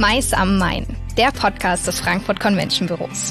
Mais am Main, der Podcast des Frankfurt Convention Büros.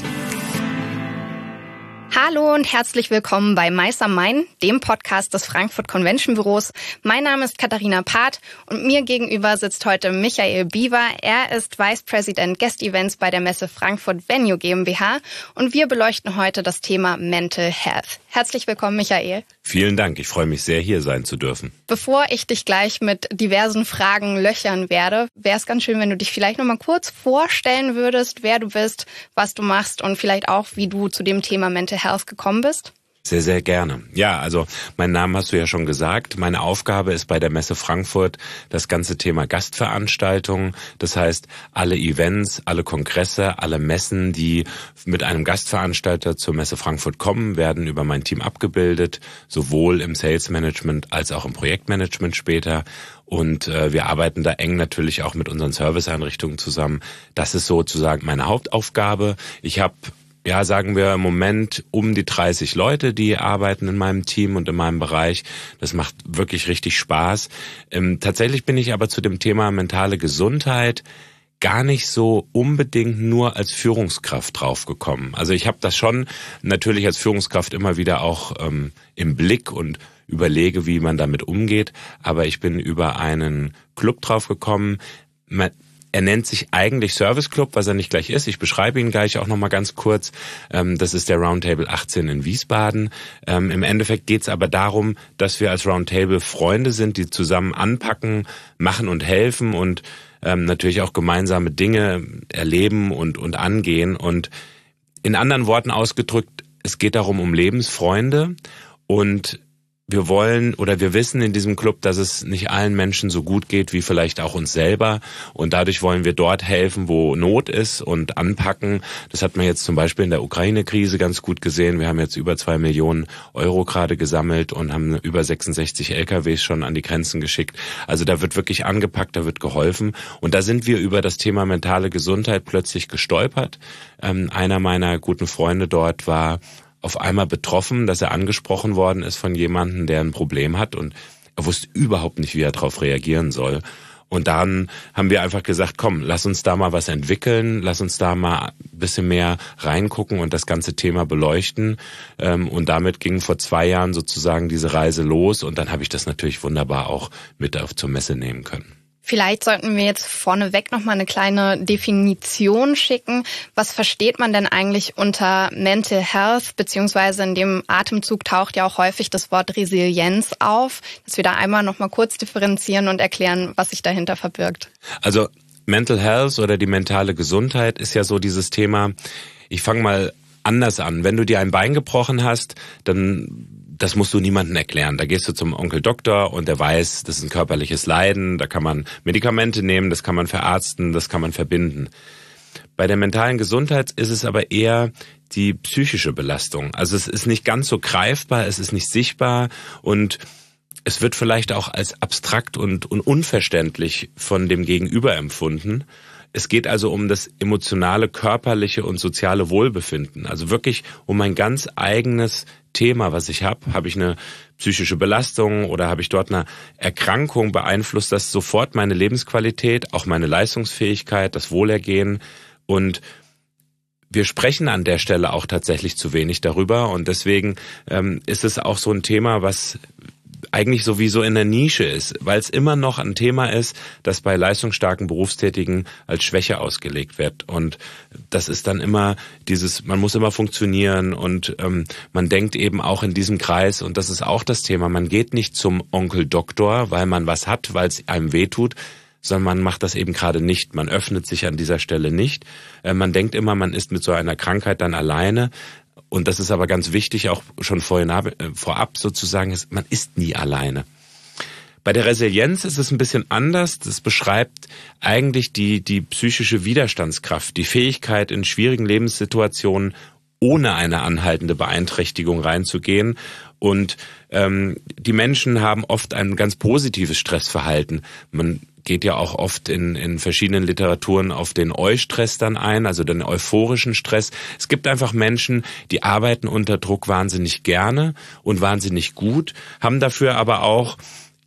Hallo und herzlich willkommen bei Mais am Main, dem Podcast des Frankfurt Convention Büros. Mein Name ist Katharina Part und mir gegenüber sitzt heute Michael Biewer. Er ist Vice President Guest Events bei der Messe Frankfurt Venue GmbH und wir beleuchten heute das Thema Mental Health. Herzlich willkommen, Michael. Vielen Dank, ich freue mich sehr, hier sein zu dürfen. Bevor ich dich gleich mit diversen Fragen löchern werde, wäre es ganz schön, wenn du dich vielleicht noch mal kurz vorstellen würdest, wer du bist, was du machst und vielleicht auch, wie du zu dem Thema Mental Health gekommen bist. Sehr, sehr gerne. Ja, also meinen Namen hast du ja schon gesagt. Meine Aufgabe ist bei der Messe Frankfurt das ganze Thema Gastveranstaltungen. Das heißt, alle Events, alle Kongresse, alle Messen, die mit einem Gastveranstalter zur Messe Frankfurt kommen, werden über mein Team abgebildet, sowohl im Sales Management als auch im Projektmanagement später. Und wir arbeiten da eng natürlich auch mit unseren Serviceeinrichtungen zusammen. Das ist sozusagen meine Hauptaufgabe. Ich habe sagen wir im Moment um die 30 Leute, die arbeiten in meinem Team und in meinem Bereich. Das macht wirklich richtig Spaß. Tatsächlich bin ich aber zu dem Thema mentale Gesundheit gar nicht so unbedingt nur als Führungskraft draufgekommen. Also ich habe das schon natürlich als Führungskraft immer wieder auch im Blick und überlege, wie man damit umgeht. Aber ich bin über einen Club draufgekommen. Er nennt sich eigentlich Service Club, was er nicht gleich ist. Ich beschreibe ihn gleich auch nochmal ganz kurz. Das ist der Roundtable 18 in Wiesbaden. Im Endeffekt geht es aber darum, dass wir als Roundtable Freunde sind, die zusammen anpacken, machen und helfen und natürlich auch gemeinsame Dinge erleben und angehen. Und in anderen Worten ausgedrückt, es geht darum um Lebensfreunde und wir wollen oder wir wissen in diesem Club, dass es nicht allen Menschen so gut geht wie vielleicht auch uns selber und dadurch wollen wir dort helfen, wo Not ist und anpacken. Das hat man jetzt zum Beispiel in der Ukraine-Krise ganz gut gesehen. Wir haben jetzt über 2 Millionen Euro gerade gesammelt und haben über 66 LKWs schon an die Grenzen geschickt. Also da wird wirklich angepackt, da wird geholfen und da sind wir über das Thema mentale Gesundheit plötzlich gestolpert. Einer meiner guten Freunde dort war auf einmal betroffen, dass er angesprochen worden ist von jemandem, der ein Problem hat und er wusste überhaupt nicht, wie er darauf reagieren soll. Und dann haben wir einfach gesagt, komm, lass uns da mal was entwickeln, lass uns da mal ein bisschen mehr reingucken und das ganze Thema beleuchten. Und damit ging vor 2 Jahren sozusagen diese Reise los und dann habe ich das natürlich wunderbar auch mit auf zur Messe nehmen können. Vielleicht sollten wir jetzt vorneweg nochmal eine kleine Definition schicken. Was versteht man denn eigentlich unter Mental Health? Beziehungsweise in dem Atemzug taucht ja auch häufig das Wort Resilienz auf. Dass wir da einmal nochmal kurz differenzieren und erklären, was sich dahinter verbirgt. Also Mental Health oder die mentale Gesundheit ist ja so dieses Thema. Ich fange mal anders an. Wenn du dir ein Bein gebrochen hast, dann das musst du niemandem erklären. Da gehst du zum Onkel Doktor und der weiß, das ist ein körperliches Leiden, da kann man Medikamente nehmen, das kann man verarzten, das kann man verbinden. Bei der mentalen Gesundheit ist es aber eher die psychische Belastung. Also es ist nicht ganz so greifbar, es ist nicht sichtbar und es wird vielleicht auch als abstrakt und unverständlich von dem Gegenüber empfunden. Es geht also um das emotionale, körperliche und soziale Wohlbefinden. Also wirklich um mein ganz eigenes Thema, was ich habe. Habe ich eine psychische Belastung oder habe ich dort eine Erkrankung, beeinflusst das sofort meine Lebensqualität, auch meine Leistungsfähigkeit, das Wohlergehen. Und wir sprechen an der Stelle auch tatsächlich zu wenig darüber. Und deswegen ist es auch so ein Thema, was eigentlich sowieso in der Nische ist, weil es immer noch ein Thema ist, das bei leistungsstarken Berufstätigen als Schwäche ausgelegt wird. Und das ist dann immer man muss immer funktionieren und man denkt eben auch in diesem Kreis, und das ist auch das Thema, man geht nicht zum Onkel Doktor, weil man was hat, weil es einem wehtut, sondern man macht das eben gerade nicht. Man öffnet sich an dieser Stelle nicht. Man denkt immer, man ist mit so einer Krankheit dann alleine. Und das ist aber ganz wichtig, auch schon vorab sozusagen, man ist nie alleine. Bei der Resilienz ist es ein bisschen anders. Das beschreibt eigentlich die psychische Widerstandskraft, die Fähigkeit, in schwierigen Lebenssituationen ohne eine anhaltende Beeinträchtigung reinzugehen. Und die Menschen haben oft ein ganz positives Stressverhalten. Man geht ja auch oft in verschiedenen Literaturen auf den Eustress dann ein, also den euphorischen Stress. Es gibt einfach Menschen, die arbeiten unter Druck wahnsinnig gerne und wahnsinnig gut, haben dafür aber auch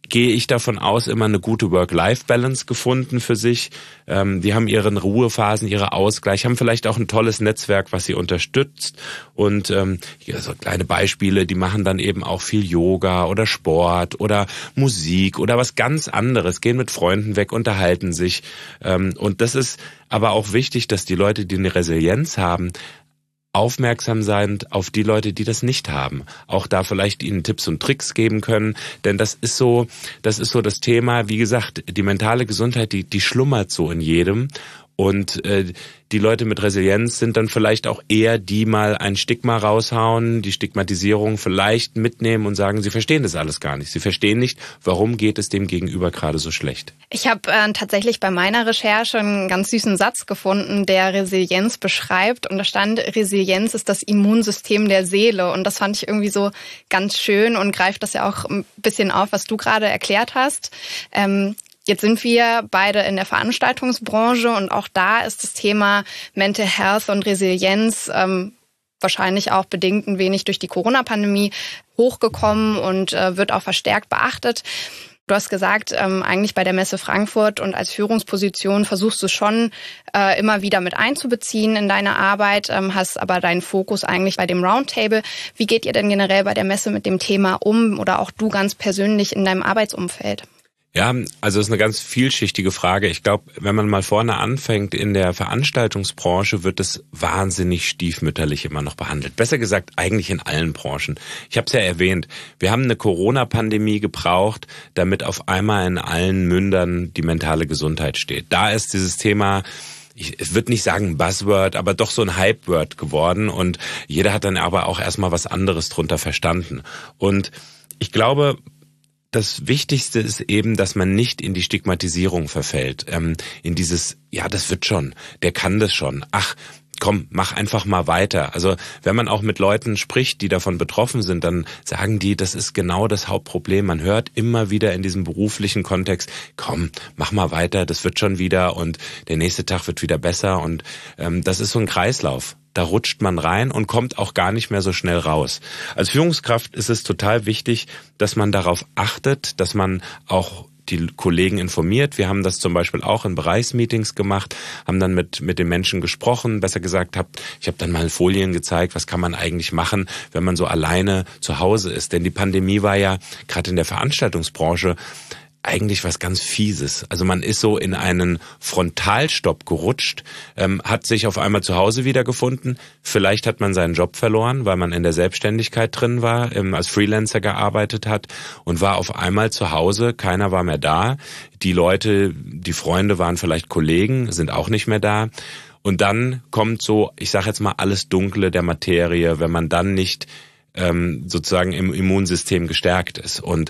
gehe ich davon aus, immer eine gute Work-Life-Balance gefunden für sich. Die haben ihre Ruhephasen, ihre Ausgleich, haben vielleicht auch ein tolles Netzwerk, was sie unterstützt. Und hier so kleine Beispiele, die machen dann eben auch viel Yoga oder Sport oder Musik oder was ganz anderes, gehen mit Freunden weg, unterhalten sich. Und das ist aber auch wichtig, dass die Leute, die eine Resilienz haben, aufmerksam sein auf die Leute, die das nicht haben. Auch da vielleicht ihnen Tipps und Tricks geben können, denn das ist so das Thema, wie gesagt, die mentale Gesundheit, die schlummert so in jedem. Und die Leute mit Resilienz sind dann vielleicht auch eher die mal ein Stigma raushauen, die Stigmatisierung vielleicht mitnehmen und sagen, sie verstehen das alles gar nicht. Sie verstehen nicht, warum geht es dem Gegenüber gerade so schlecht. Ich habe tatsächlich bei meiner Recherche einen ganz süßen Satz gefunden, der Resilienz beschreibt. Und da stand, Resilienz ist das Immunsystem der Seele. Und das fand ich irgendwie so ganz schön und greift das ja auch ein bisschen auf, was du gerade erklärt hast. Jetzt sind wir beide in der Veranstaltungsbranche und auch da ist das Thema Mental Health und Resilienz wahrscheinlich auch bedingt ein wenig durch die Corona-Pandemie hochgekommen und wird auch verstärkt beachtet. Du hast gesagt, eigentlich bei der Messe Frankfurt und als Führungsposition versuchst du schon immer wieder mit einzubeziehen in deine Arbeit, hast aber deinen Fokus eigentlich bei dem Roundtable. Wie geht ihr denn generell bei der Messe mit dem Thema um oder auch du ganz persönlich in deinem Arbeitsumfeld? Ja, also es ist eine ganz vielschichtige Frage. Ich glaube, wenn man mal vorne anfängt, in der Veranstaltungsbranche wird es wahnsinnig stiefmütterlich immer noch behandelt. Besser gesagt, eigentlich in allen Branchen. Ich habe es ja erwähnt, wir haben eine Corona-Pandemie gebraucht, damit auf einmal in allen Mündern die mentale Gesundheit steht. Da ist dieses Thema, ich würde nicht sagen Buzzword, aber doch so ein Hype-Word geworden und jeder hat dann aber auch erstmal was anderes drunter verstanden. Und ich glaube, das Wichtigste ist eben, dass man nicht in die Stigmatisierung verfällt, in dieses, ja, das wird schon, der kann das schon, ach, komm, mach einfach mal weiter. Also wenn man auch mit Leuten spricht, die davon betroffen sind, dann sagen die, das ist genau das Hauptproblem. Man hört immer wieder in diesem beruflichen Kontext, komm, mach mal weiter, das wird schon wieder und der nächste Tag wird wieder besser und das ist so ein Kreislauf. Da rutscht man rein und kommt auch gar nicht mehr so schnell raus. Als Führungskraft ist es total wichtig, dass man darauf achtet, dass man auch die Kollegen informiert. Wir haben das zum Beispiel auch in Bereichsmeetings gemacht, haben dann mit den Menschen gesprochen, besser gesagt, ich habe dann mal Folien gezeigt, was kann man eigentlich machen, wenn man so alleine zu Hause ist. Denn die Pandemie war ja gerade in der Veranstaltungsbranche eigentlich was ganz Fieses. Also man ist so in einen Frontalstopp gerutscht, hat sich auf einmal zu Hause wiedergefunden. Vielleicht hat man seinen Job verloren, weil man in der Selbstständigkeit drin war, als Freelancer gearbeitet hat und war auf einmal zu Hause. Keiner war mehr da. Die Leute, die Freunde waren vielleicht Kollegen, sind auch nicht mehr da. Und dann kommt so, ich sage jetzt mal, alles Dunkle der Materie, wenn man dann nicht sozusagen im Immunsystem gestärkt ist. Und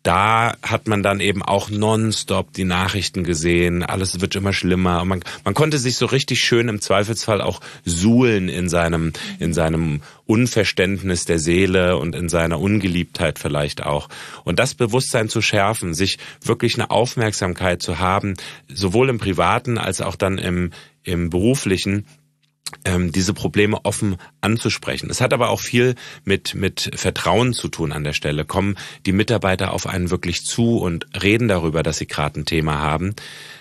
da hat man dann eben auch nonstop die Nachrichten gesehen, alles wird immer schlimmer. Man konnte sich so richtig schön im Zweifelsfall auch suhlen in seinem Unverständnis der Seele und in seiner Ungeliebtheit vielleicht auch. Und das Bewusstsein zu schärfen, sich wirklich eine Aufmerksamkeit zu haben, sowohl im Privaten als auch dann im Beruflichen, diese Probleme offen anzusprechen. Es hat aber auch viel mit Vertrauen zu tun an der Stelle. Kommen die Mitarbeiter auf einen wirklich zu und reden darüber, dass sie gerade ein Thema haben.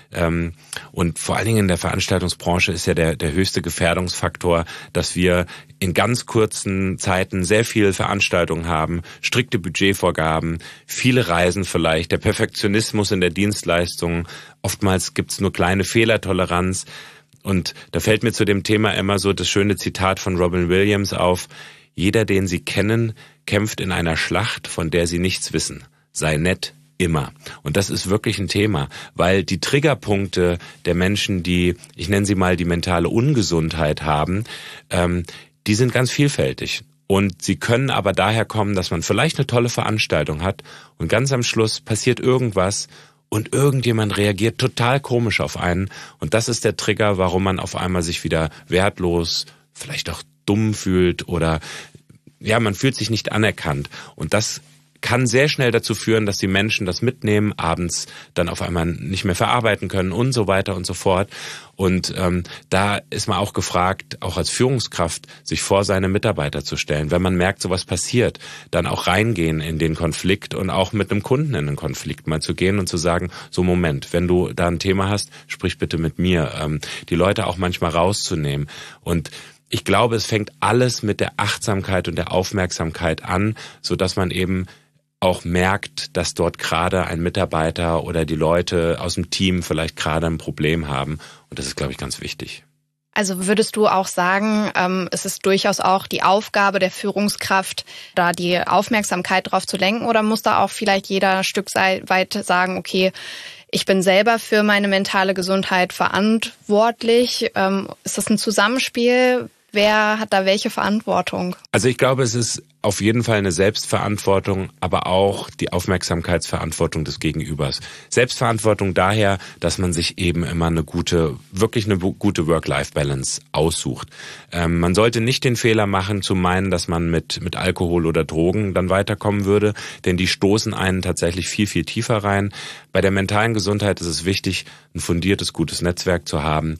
Und vor allen Dingen in der Veranstaltungsbranche ist ja der höchste Gefährdungsfaktor, dass wir in ganz kurzen Zeiten sehr viele Veranstaltungen haben, strikte Budgetvorgaben, viele Reisen vielleicht, der Perfektionismus in der Dienstleistung. Oftmals gibt's nur kleine Fehlertoleranz. Und da fällt mir zu dem Thema immer so das schöne Zitat von Robin Williams auf: Jeder, den Sie kennen, kämpft in einer Schlacht, von der Sie nichts wissen. Sei nett, immer. Und das ist wirklich ein Thema, weil die Triggerpunkte der Menschen, die, ich nenne sie mal, die mentale Ungesundheit haben, die sind ganz vielfältig. Und sie können aber daher kommen, dass man vielleicht eine tolle Veranstaltung hat und ganz am Schluss passiert irgendwas und irgendjemand reagiert total komisch auf einen. Und das ist der Trigger, warum man auf einmal sich wieder wertlos, vielleicht auch dumm fühlt oder ja, man fühlt sich nicht anerkannt. Und das kann sehr schnell dazu führen, dass die Menschen das mitnehmen, abends dann auf einmal nicht mehr verarbeiten können und so weiter und so fort. Und da ist man auch gefragt, auch als Führungskraft, sich vor seine Mitarbeiter zu stellen. Wenn man merkt, sowas passiert, dann auch reingehen in den Konflikt und auch mit einem Kunden in den Konflikt mal zu gehen und zu sagen, so Moment, wenn du da ein Thema hast, sprich bitte mit mir. Die Leute auch manchmal rauszunehmen. Und ich glaube, es fängt alles mit der Achtsamkeit und der Aufmerksamkeit an, sodass man eben auch merkt, dass dort gerade ein Mitarbeiter oder die Leute aus dem Team vielleicht gerade ein Problem haben. Und das ist, glaube ich, ganz wichtig. Also würdest du auch sagen, es ist durchaus auch die Aufgabe der Führungskraft, da die Aufmerksamkeit drauf zu lenken, oder muss da auch vielleicht jeder Stück weit sagen, okay, ich bin selber für meine mentale Gesundheit verantwortlich? Ist das ein Zusammenspiel? Wer hat da welche Verantwortung? Also ich glaube, es ist auf jeden Fall eine Selbstverantwortung, aber auch die Aufmerksamkeitsverantwortung des Gegenübers. Selbstverantwortung daher, dass man sich eben immer eine gute Work-Life-Balance aussucht. Man sollte nicht den Fehler machen, zu meinen, dass man mit Alkohol oder Drogen dann weiterkommen würde, denn die stoßen einen tatsächlich viel, viel tiefer rein. Bei der mentalen Gesundheit ist es wichtig, ein fundiertes, gutes Netzwerk zu haben,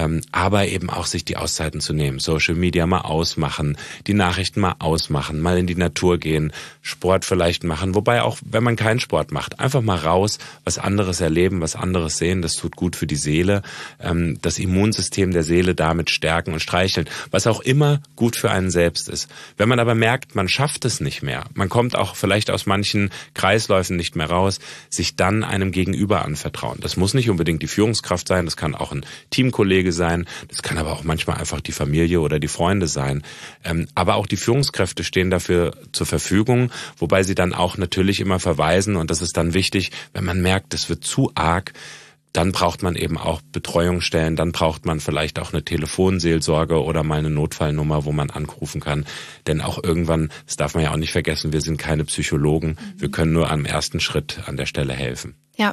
aber eben auch sich die Auszeiten zu nehmen. Social Media mal ausmachen, die Nachrichten mal ausmachen, mal in die Natur gehen, Sport vielleicht machen. Wobei auch, wenn man keinen Sport macht, einfach mal raus, was anderes erleben, was anderes sehen. Das tut gut für die Seele. Das Immunsystem der Seele damit stärken und streicheln, was auch immer gut für einen selbst ist. Wenn man aber merkt, man schafft es nicht mehr, man kommt auch vielleicht aus manchen Kreisläufen nicht mehr raus, sich dann einem Gegenüber anvertrauen. Das muss nicht unbedingt die Führungskraft sein, das kann auch ein Teamkollege sein, das kann aber auch manchmal einfach die Familie oder die Freunde sein. Aber auch die Führungskräfte stehen dafür zur Verfügung, wobei sie dann auch natürlich immer verweisen, und das ist dann wichtig, wenn man merkt, es wird zu arg, dann braucht man eben auch Betreuungsstellen, dann braucht man vielleicht auch eine Telefonseelsorge oder mal eine Notfallnummer, wo man anrufen kann. Denn auch irgendwann, das darf man ja auch nicht vergessen, wir sind keine Psychologen, wir können nur am ersten Schritt an der Stelle helfen. Ja.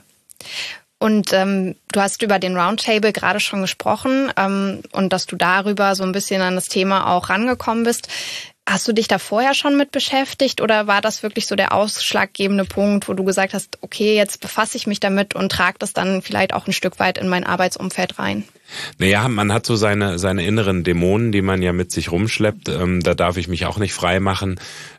Und du hast über den Roundtable gerade schon gesprochen und dass du darüber so ein bisschen an das Thema auch rangekommen bist. Hast du dich da vorher schon mit beschäftigt oder war das wirklich so der ausschlaggebende Punkt, wo du gesagt hast, okay, jetzt befasse ich mich damit und trage das dann vielleicht auch ein Stück weit in mein Arbeitsumfeld rein? Naja, man hat so seine inneren Dämonen, die man ja mit sich rumschleppt. Da darf ich mich auch nicht frei machen.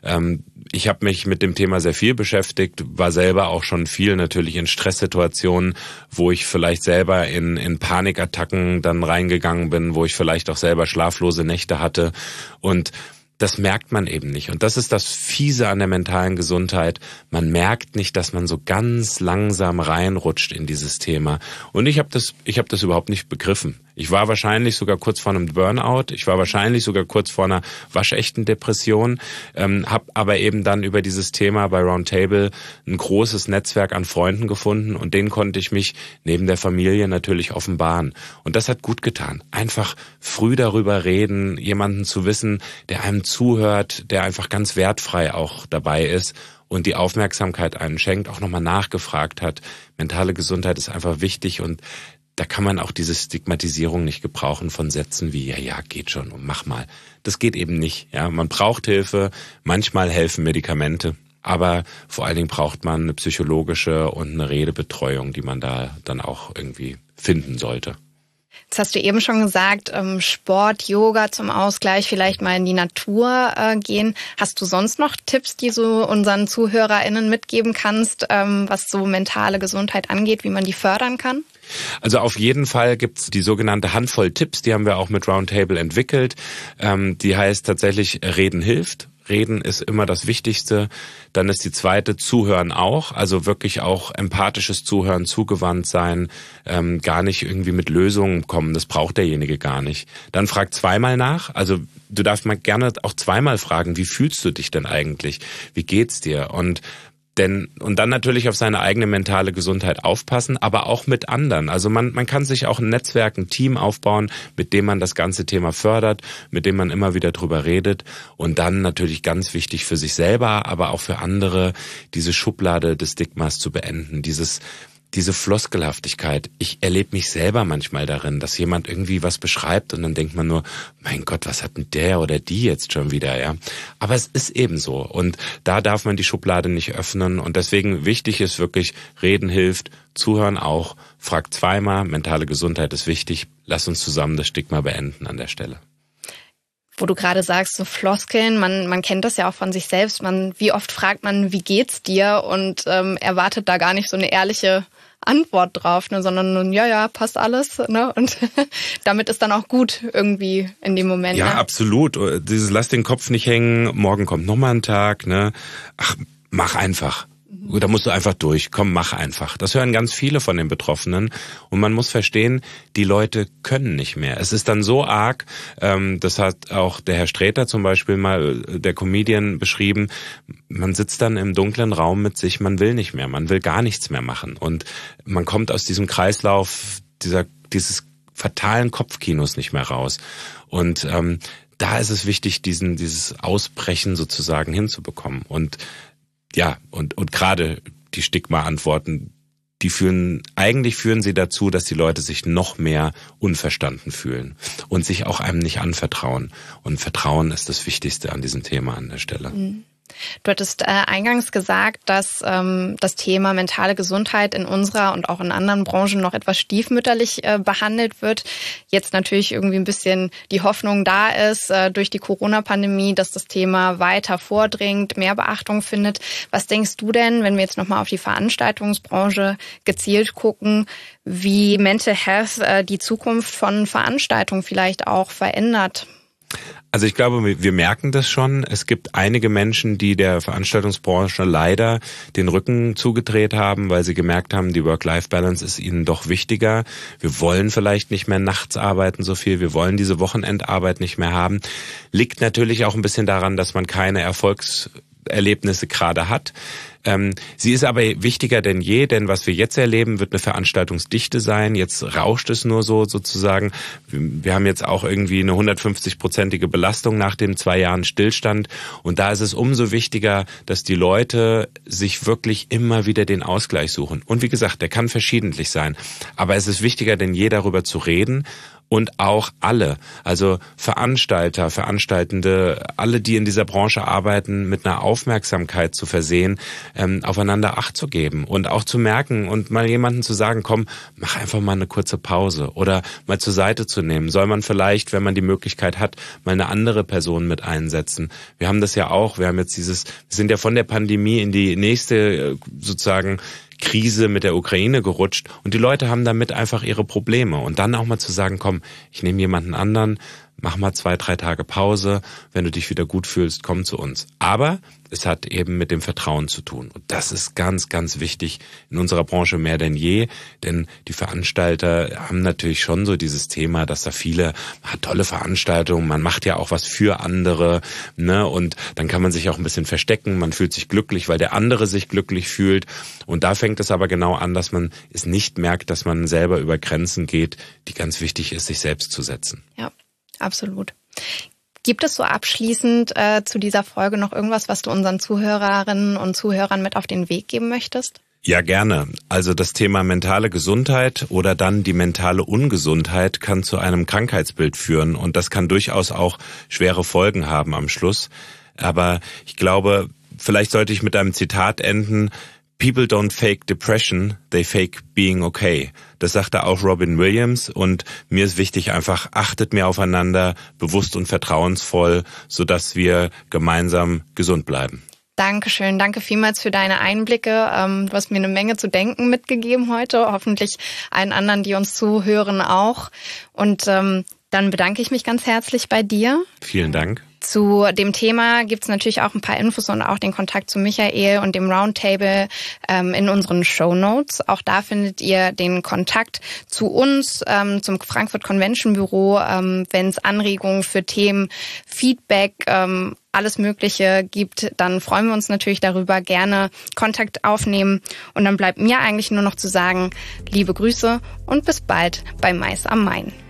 Ich habe mich mit dem Thema sehr viel beschäftigt, war selber auch schon viel natürlich in Stresssituationen, wo ich vielleicht selber in Panikattacken dann reingegangen bin, wo ich vielleicht auch selber schlaflose Nächte hatte, und das merkt man eben nicht. Und das ist das Fiese an der mentalen Gesundheit. Man merkt nicht, dass man so ganz langsam reinrutscht in dieses Thema. Und ich habe das überhaupt nicht begriffen. Ich war wahrscheinlich sogar kurz vor einem Burnout. Ich war wahrscheinlich sogar kurz vor einer waschechten Depression. Habe aber eben dann über dieses Thema bei Roundtable ein großes Netzwerk an Freunden gefunden. Und denen konnte ich mich neben der Familie natürlich offenbaren. Und das hat gut getan. Einfach früh darüber reden, jemanden zu wissen, der einem zuhört, der einfach ganz wertfrei auch dabei ist und die Aufmerksamkeit einen schenkt, auch nochmal nachgefragt hat. Mentale Gesundheit ist einfach wichtig, und da kann man auch diese Stigmatisierung nicht gebrauchen von Sätzen wie, ja, geht schon und mach mal. Das geht eben nicht. Ja, man braucht Hilfe, manchmal helfen Medikamente, aber vor allen Dingen braucht man eine psychologische und eine Redebetreuung, die man da dann auch irgendwie finden sollte. Jetzt hast du eben schon gesagt, Sport, Yoga zum Ausgleich, vielleicht mal in die Natur gehen. Hast du sonst noch Tipps, die du unseren ZuhörerInnen mitgeben kannst, was so mentale Gesundheit angeht, wie man die fördern kann? Also auf jeden Fall gibt's die sogenannte Handvoll Tipps, die haben wir auch mit Roundtable entwickelt. Die heißt tatsächlich Reden hilft. Reden ist immer das Wichtigste. Dann ist die zweite Zuhören auch, also wirklich auch empathisches Zuhören, zugewandt sein, gar nicht irgendwie mit Lösungen kommen, das braucht derjenige gar nicht. Dann frag zweimal nach, also du darfst mal gerne auch zweimal fragen, wie fühlst du dich denn eigentlich, wie geht's dir? Und dann natürlich auf seine eigene mentale Gesundheit aufpassen, aber auch mit anderen. Also man kann sich auch ein Netzwerk, ein Team aufbauen, mit dem man das ganze Thema fördert, mit dem man immer wieder drüber redet. Und dann natürlich ganz wichtig für sich selber, aber auch für andere, diese Schublade des Stigmas zu beenden. diese Floskelhaftigkeit. Ich erlebe mich selber manchmal darin, dass jemand irgendwie was beschreibt und dann denkt man nur, mein Gott, was hat denn der oder die jetzt schon wieder, ja? Aber es ist eben so und da darf man die Schublade nicht öffnen und deswegen wichtig ist wirklich, reden hilft, zuhören auch, fragt zweimal, mentale Gesundheit ist wichtig, lass uns zusammen das Stigma beenden an der Stelle. Wo du gerade sagst, so Floskeln, man kennt das ja auch von sich selbst. Wie oft fragt man, wie geht's dir? Und erwartet da gar nicht so eine ehrliche Antwort drauf, ne, sondern nun, ja, passt alles, ne? Und damit ist dann auch gut irgendwie in dem Moment. Ja, ne? Absolut. Dieses lass den Kopf nicht hängen, morgen kommt nochmal ein Tag, ne? Ach, mach einfach. Da musst du einfach durch. Komm, mach einfach. Das hören ganz viele von den Betroffenen. Und man muss verstehen, die Leute können nicht mehr. Es ist dann so arg, das hat auch der Herr Sträter zum Beispiel mal, der Comedian, beschrieben, man sitzt dann im dunklen Raum mit sich, man will nicht mehr, man will gar nichts mehr machen. Und man kommt aus diesem Kreislauf dieses fatalen Kopfkinos nicht mehr raus. Und da ist es wichtig, dieses Ausbrechen sozusagen hinzubekommen. Und ja, und gerade die Stigma-Antworten, eigentlich führen sie dazu, dass die Leute sich noch mehr unverstanden fühlen und sich auch einem nicht anvertrauen. Und Vertrauen ist das Wichtigste an diesem Thema an der Stelle. Du hattest eingangs gesagt, dass das Thema mentale Gesundheit in unserer und auch in anderen Branchen noch etwas stiefmütterlich behandelt wird. Jetzt natürlich irgendwie ein bisschen die Hoffnung da ist, durch die Corona-Pandemie, dass das Thema weiter vordringt, mehr Beachtung findet. Was denkst du denn, wenn wir jetzt nochmal auf die Veranstaltungsbranche gezielt gucken, wie Mental Health die Zukunft von Veranstaltungen vielleicht auch verändert? Also ich glaube, wir merken das schon. Es gibt einige Menschen, die der Veranstaltungsbranche leider den Rücken zugedreht haben, weil sie gemerkt haben, die Work-Life-Balance ist ihnen doch wichtiger. Wir wollen vielleicht nicht mehr nachts arbeiten so viel. Wir wollen diese Wochenendarbeit nicht mehr haben. Liegt natürlich auch ein bisschen daran, dass man keine Erfolgserlebnisse gerade hat. Sie ist aber wichtiger denn je, denn was wir jetzt erleben, wird eine Veranstaltungsdichte sein. Jetzt rauscht es nur so sozusagen. Wir haben jetzt auch irgendwie eine 150-prozentige Belastung nach den 2 Jahren Stillstand. Und da ist es umso wichtiger, dass die Leute sich wirklich immer wieder den Ausgleich suchen. Und wie gesagt, der kann verschiedentlich sein. Aber es ist wichtiger denn je, darüber zu reden. Und auch alle, also Veranstalter, Veranstaltende, alle, die in dieser Branche arbeiten, mit einer Aufmerksamkeit zu versehen, aufeinander Acht zu geben und auch zu merken und mal jemanden zu sagen, komm, mach einfach mal eine kurze Pause oder mal zur Seite zu nehmen. Soll man vielleicht, wenn man die Möglichkeit hat, mal eine andere Person mit einsetzen. Wir haben das ja auch, wir sind ja von der Pandemie in die nächste sozusagen Krise mit der Ukraine gerutscht und die Leute haben damit einfach ihre Probleme. Und dann auch mal zu sagen, komm, ich nehme jemanden anderen, mach mal 2-3 Tage Pause, wenn du dich wieder gut fühlst, komm zu uns. Aber es hat eben mit dem Vertrauen zu tun. Und das ist ganz, ganz wichtig in unserer Branche mehr denn je, denn die Veranstalter haben natürlich schon so dieses Thema, dass da viele, man hat tolle Veranstaltungen, man macht ja auch was für andere, ne? Und dann kann man sich auch ein bisschen verstecken, man fühlt sich glücklich, weil der andere sich glücklich fühlt. Und da fängt es aber genau an, dass man es nicht merkt, dass man selber über Grenzen geht, die ganz wichtig ist, sich selbst zu setzen. Ja, absolut. Gibt es so abschließend zu dieser Folge noch irgendwas, was du unseren Zuhörerinnen und Zuhörern mit auf den Weg geben möchtest? Ja, gerne. Also das Thema mentale Gesundheit oder dann die mentale Ungesundheit kann zu einem Krankheitsbild führen und das kann durchaus auch schwere Folgen haben am Schluss. Aber ich glaube, vielleicht sollte ich mit einem Zitat enden: People don't fake depression, they fake being okay. Das sagte auch Robin Williams und mir ist wichtig, einfach achtet mehr aufeinander, bewusst und vertrauensvoll, sodass wir gemeinsam gesund bleiben. Dankeschön, danke vielmals für deine Einblicke. Du hast mir eine Menge zu denken mitgegeben heute, hoffentlich allen anderen, die uns zuhören, auch. Und dann bedanke ich mich ganz herzlich bei dir. Vielen Dank. Zu dem Thema gibt's natürlich auch ein paar Infos und auch den Kontakt zu Michael und dem Roundtable in unseren Shownotes. Auch da findet ihr den Kontakt zu uns, zum Frankfurt Convention Büro, wenn es Anregungen für Themen, Feedback, alles Mögliche gibt, dann freuen wir uns natürlich darüber, gerne Kontakt aufnehmen. Und dann bleibt mir eigentlich nur noch zu sagen, liebe Grüße und bis bald bei Mais am Main.